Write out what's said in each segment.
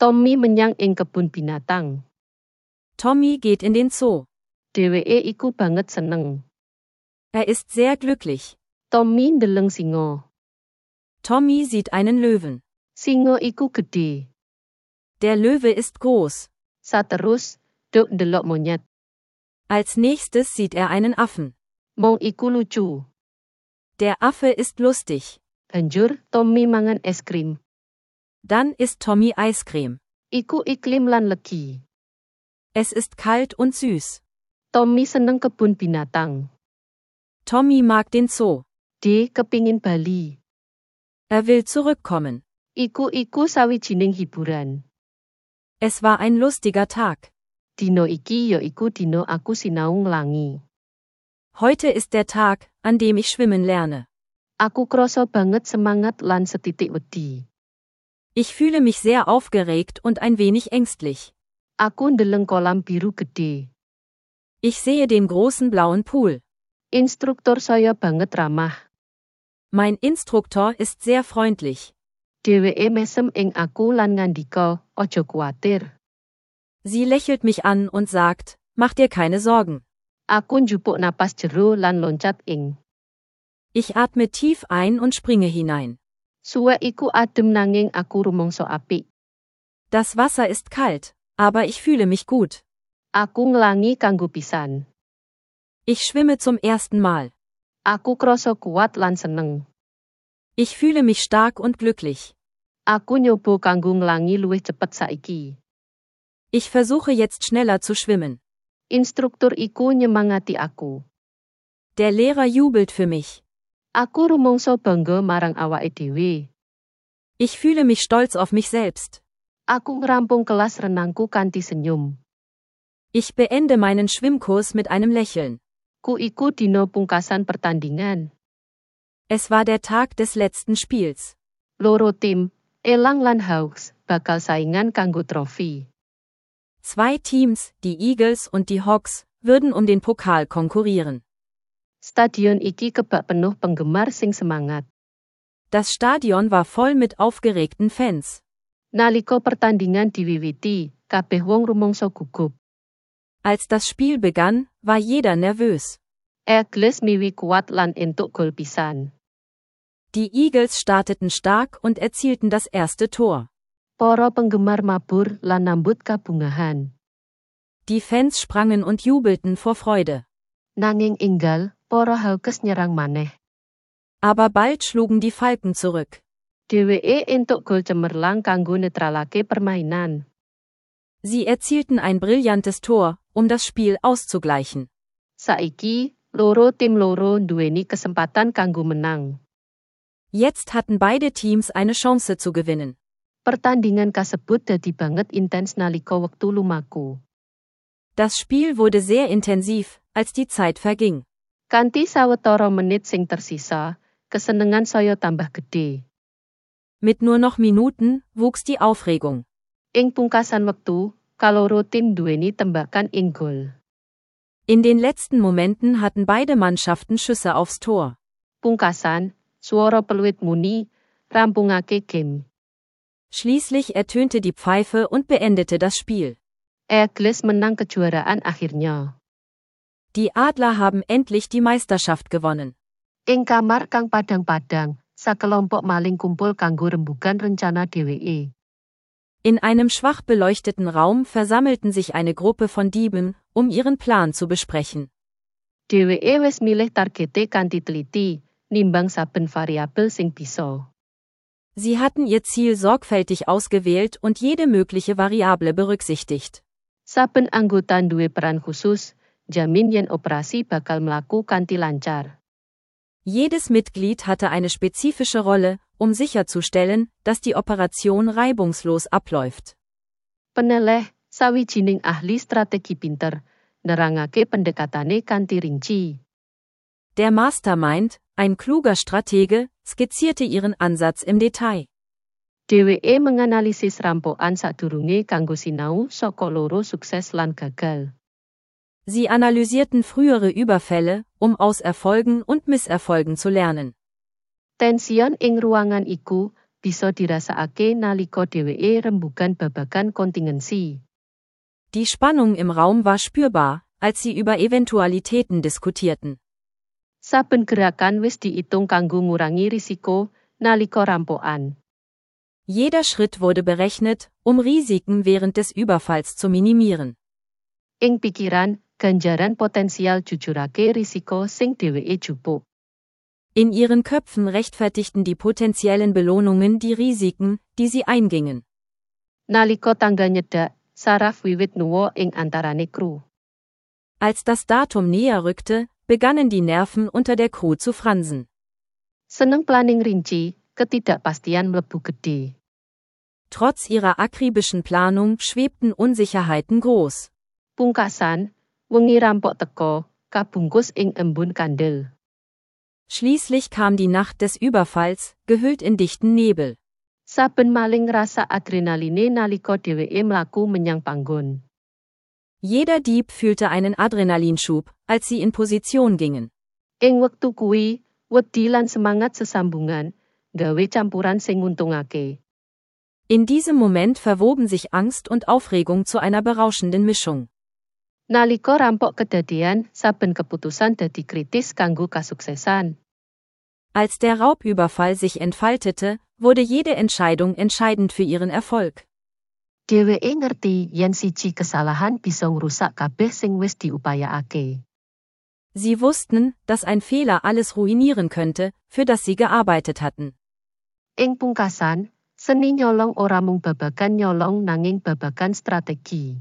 Tommy menyang ing kebun binatang. Tommy geht in den Zoo. Dheweke iku banget seneng. Er ist sehr glücklich. Tommy ndeleng singa. Tommy sieht einen Löwen. Singa iku gedhe. Der Löwe ist groß. Saterus, Duk ndelok monyet. Als nächstes sieht er einen Affen. Mong iku lucu. Der Affe ist lustig. Banjur Tommy mangan es krim. Dann isst Tommy Eiscreme. Iku iklim lan legi. Es ist kalt und süß. Tommy seneng kebun binatang. Tommy mag den Zoo. D kepingin bali. Er will zurückkommen. Iku sawijining hiburan. Es war ein lustiger Tag. Dino iki ya iku dino aku sinau nglangi. Heute ist der Tag, an dem ich schwimmen lerne. Aku krasa banget semangat lan setitik wedi. Ich fühle mich sehr aufgeregt und ein wenig ängstlich. Aku ndeleng kolam biru gede. Ich sehe den großen blauen Pool. Instruktur saya banget ramah. Mein Instruktor ist sehr freundlich. Dheweke mesem ing aku lan ngandika, "Aja kuwatir." Sie lächelt mich an und sagt, mach dir keine Sorgen. Aku njupuk napas jero lan loncat ing. Ich atme tief ein und springe hinein. Suwe iku adem nanging aku rumangsa apik. Das Wasser ist kalt, aber ich fühle mich gut. Aku nglangi kanggo pisan. Ich schwimme zum ersten Mal. Aku krasa kuat lan seneng. Ich fühle mich stark und glücklich. Aku nyoba kanggo nglangi luwih cepet saiki. Ich versuche jetzt schneller zu schwimmen. Instruktur iku nyemangati aku. Der Lehrer jubelt für mich. Aku rumangsa bangga marang awake dhewe. Ich fühle mich stolz auf mich selbst. Aku ngrampung kelas renangku kanthi senyum. Ich beende meinen Schwimmkurs mit einem Lächeln. Ku iku dina pungkasan pertandingan. Es war der Tag des letzten Spiels. Loro tim, Elang lan Hawks, bakal saingan kanggo trofi. 2 Teams, die Eagles und die Hawks, würden um den Pokal konkurrieren. Stadion iki kebak penuh penggemar sing semangat. Das Stadion war voll mit aufgeregten Fans. Nalika pertandingan diwiwiti, kabeh wong rumangsa gugup. Als das Spiel begann, war jeder nervös. Eagles miwi kuat lan entuk gol pisan. Die Eagles starteten stark und erzielten das erste Tor. Para penggemar mabur lan nambut kabungahan. Die Fans sprangen und jubelten vor Freude. Nanging enggal, para Hawks nyerang maneh. Aber bald schlugen die Falken zurück. Dheweke entuk gol cemerlang kanggo netralake permainan. Sie erzielten ein brillantes Tor, um das Spiel auszugleichen. Saiki, loro tim loro nduweni kesempatan kanggo menang. Jetzt hatten beide Teams eine Chance zu gewinnen. Pertandingan kasebut dadi banget intens nalika wektu lumaku. Das Spiel wurde sehr intensiv, als die Zeit verging. Kanthi sawetara menit sing tersisa, kesenengan saya tambah gede. Mit nur noch Minuten wuchs die Aufregung. Ing pungkasan wektu, kaloro tim duweni tembakan ing gol. In den letzten Momenten hatten beide Mannschaften Schüsse aufs Tor. Pungkasan, swara peluit muni, rampungake game. Schließlich ertönte die Pfeife und beendete das Spiel. Eagles menang kejuaraan akhirnya. Die Adler haben endlich die Meisterschaft gewonnen. Ing kamar kang padang-padang, sakelompok maling kumpul kanggo rembugan rencana dheweke. In einem schwach beleuchteten Raum versammelten sich eine Gruppe von Dieben, um ihren Plan zu besprechen. Dheweke wis milih targete kanthi teliti, nimbang saben variabel sing bisa. Sie hatten ihr Ziel sorgfältig ausgewählt und jede mögliche Variable berücksichtigt. Saben anggota duwe peran khusus, jamin yen operasi bakal mlaku kanthi lancar. Jedes Mitglied hatte eine spezifische Rolle, um sicherzustellen, dass die Operation reibungslos abläuft. Peneleh, sawijining ahli strategi pinter, nerangake pendekatane kanthi rinci. Der Mastermind, ein kluger Stratege, skizzierte ihren Ansatz im Detail. Dheweke menganalisis rampokan sadurunge kanggo sinau saka loro sukses lan gagal. Sie analysierten frühere Überfälle, um aus Erfolgen und Misserfolgen zu lernen. Tension ing ruangan iku, bisa dirasakake nalika dheweke rembugan babagan kontingensi. Die Spannung im Raum war spürbar, als sie über Eventualitäten diskutierten. Saben gerakan wis diitung kanggo ngurangi risiko nalika rampokan. Jeder Schritt wurde berechnet, um Risiken während des Überfalls zu minimieren. Ing pikiran, ganjaran potensial jujurake risiko sing dheweke jupuk. In ihren Köpfen rechtfertigten die potenziellen Belohnungen die Risiken, die sie eingingen. Nalika tangga nyedak, saraf wiwit nuwa ing antarane kru. Als das Datum näher rückte, begannen die Nerven unter der Crew zu fransen. Seneng planning rinci, ketidakpastian mlebu gede. Trotz ihrer akribischen Planung schwebten Unsicherheiten groß. Pungkasan, wengi rampok teka, kabungkus ing embun kandel. Schließlich kam die Nacht des Überfalls, gehüllt in dichten Nebel. Saben maling rasa adrenaline nalika dheweke mlaku menyang panggon. Jeder Dieb fühlte einen Adrenalinschub, als sie in Position gingen. Ing wektu kuwi, wedi lan semangat sesambungan, gawe campuran sing nguntungake. In diesem Moment verwoben sich Angst und Aufregung zu einer berauschenden Mischung. Nalika rampok kedadean, saben keputusan dadi kritis kanggo kasuksesan. Als der Raubüberfall sich entfaltete, wurde jede Entscheidung entscheidend für ihren Erfolg. Dheweke ngerti yen siji kesalahan bisa ngrusak kabeh sing wis diupayakake. Sie wussten, dass ein Fehler alles ruinieren könnte, für das sie gearbeitet hatten. Ing pungkasan, seni nyolong ora mung babagan nyolong nanging babagan strategi.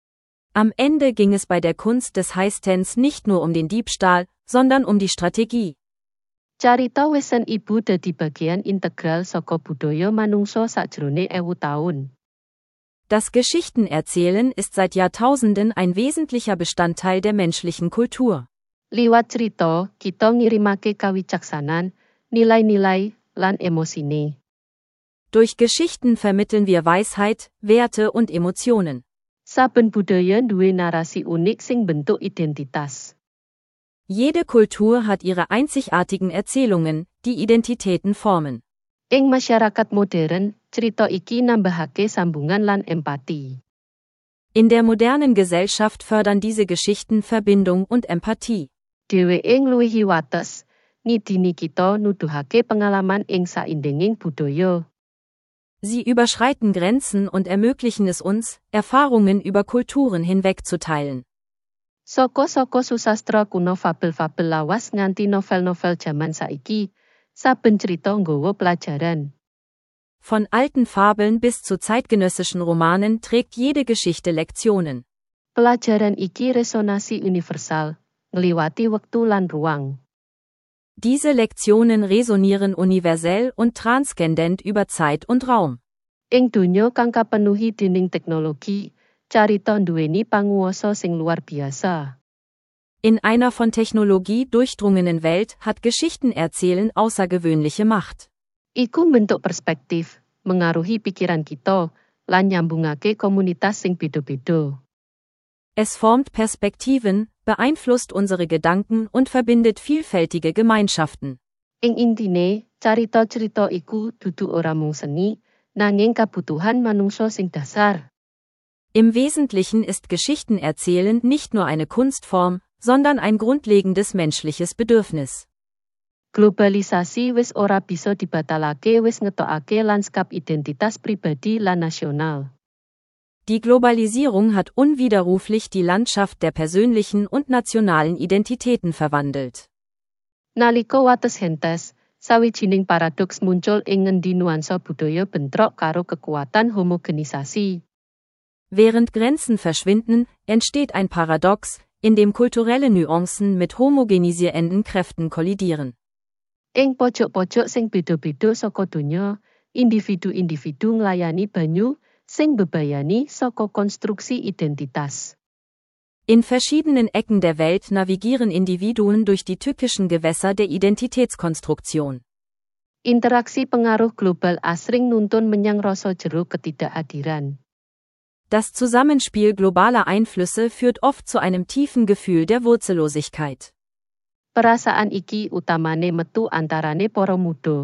Am Ende ging es bei der Kunst des Heistens nicht nur um den Diebstahl, sondern um die Strategie. Carita wesen ibu dadi bagian integral saka budaya manungsa sajrone 1000 taun. Das Geschichtenerzählen ist seit Jahrtausenden ein wesentlicher Bestandteil der menschlichen Kultur. Liwat cerita, kita ngirimake kawicaksanan, nilai-nilai, lan emosine. Durch Geschichten vermitteln wir Weisheit, Werte und Emotionen. Saben budaya duwe narasi unik sing bentuk identitas. Jede Kultur hat ihre einzigartigen Erzählungen, die Identitäten formen. Ing masyarakat modern, cerita iki nambahake sambungan lan empati. In der modernen Gesellschaft fördern diese Geschichten Verbindung und Empathie. Dheweke ngluwihi wates, ngidini kita nuduhake pengalaman ing saindenging budaya. Sie überschreiten Grenzen und ermöglichen es uns, Erfahrungen über Kulturen hinweg zu teilen. Saka susastra kuno fabel-fabel lawas nganti novel-novel jaman saiki, saben cerita nggawa pelajaran. Von alten Fabeln bis zu zeitgenössischen Romanen trägt jede Geschichte Lektionen. Pelajaran iki resonasi universal, ngliwati wektu lan ruang. Diese Lektionen resonieren universell und transzendent über Zeit und Raum. Ing donya kang kapenuhi dening teknologi, carita nduweni panguwasa sing luar biasa. In einer von Technologie durchdrungenen Welt hat Geschichtenerzählen außergewöhnliche Macht. Iku bentuk perspektif, mengaruhi pikiran kita, lan nyambungake komunitas sing beda-beda. Es formt Perspektiven, beeinflusst unsere Gedanken und verbindet vielfältige Gemeinschaften. Ing intine, carita-cerita iku dudu ora mung seni, nanging kabutuhan manungsa sing dasar. Im Wesentlichen ist Geschichtenerzählen nicht nur eine Kunstform, sondern ein grundlegendes menschliches Bedürfnis. Globalisasi wis ora bisa dibatalake wis ngetokake lanskap identitas pribadi lan nasional. Die Globalisierung hat unwiderruflich die Landschaft der persönlichen und nationalen Identitäten verwandelt. Nalika wates hentes, sawijining paradoks muncul ing ngendi nuansa budaya bentrok karo kekuatan homogenisasi. Während Grenzen verschwinden, entsteht ein Paradox, in dem kulturelle Nuancen mit homogenisierenden Kräften kollidieren. Ing pojok-pojok sing beda-beda saka donya, individu-individu nglayani banyu sing bebayani saka konstruksi identitas. In verschiedenen Ecken der Welt navigieren Individuen durch die tückischen Gewässer der Identitätskonstruktion. Interaksi pengaruh global asring nuntun menyang rasa jero ketidakadiran. Das Zusammenspiel globaler Einflüsse führt oft zu einem tiefen Gefühl der Wurzellosigkeit. Perasaan iki utamane metu antarane para muda,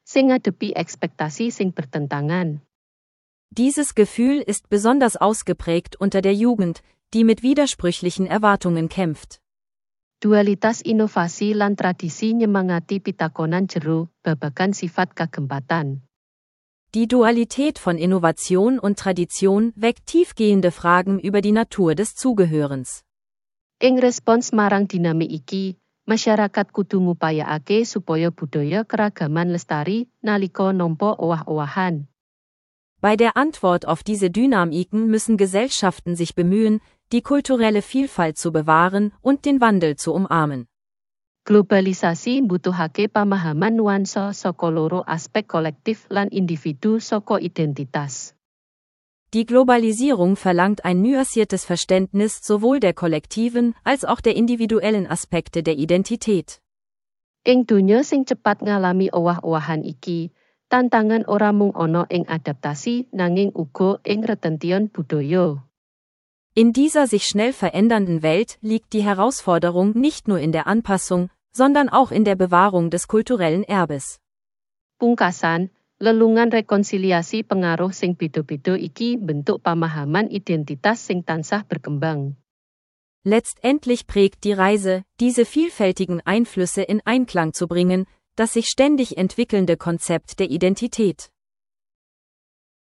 sing ngadepi ekspektasi sing bertentangan. Dieses Gefühl ist besonders ausgeprägt unter der Jugend, die mit widersprüchlichen Erwartungen kämpft. Dualitas inovasi lan tradisi nyemangati pitakonan jero babagan sifat kagempatan. Die Dualität von Innovation und Tradition weckt tiefgehende Fragen über die Natur des Zugehörens. Ing respons marang dinami iki, masyarakat kudu ngupayakake supaya budaya keragaman lestari nalika nampa owah-owahan. Bei der Antwort auf diese Dynamiken müssen Gesellschaften sich bemühen, die kulturelle Vielfalt zu bewahren und den Wandel zu umarmen. Globalisasi mbutuhake pamahaman nuansa saka loro aspek kolektif lan individu saka identitas. Die Globalisierung verlangt ein nuanciertes Verständnis sowohl der kollektiven als auch der individuellen Aspekte der Identität. Ing donya sing cepat ngalami owah-owahan iki, tantangan ora mung ana ing adaptasi nanging uga ing retention budaya. In dieser sich schnell verändernden Welt liegt die Herausforderung nicht nur in der Anpassung, sondern auch in der Bewahrung des kulturellen Erbes. Pungkasan, lelungan rekonsiliasi pengaruh sing beda-beda iki bentuk pamahaman identitas sing tansah berkembang. Letztendlich prägt die Reise, diese vielfältigen Einflüsse in Einklang zu bringen, das sich ständig entwickelnde Konzept der Identität.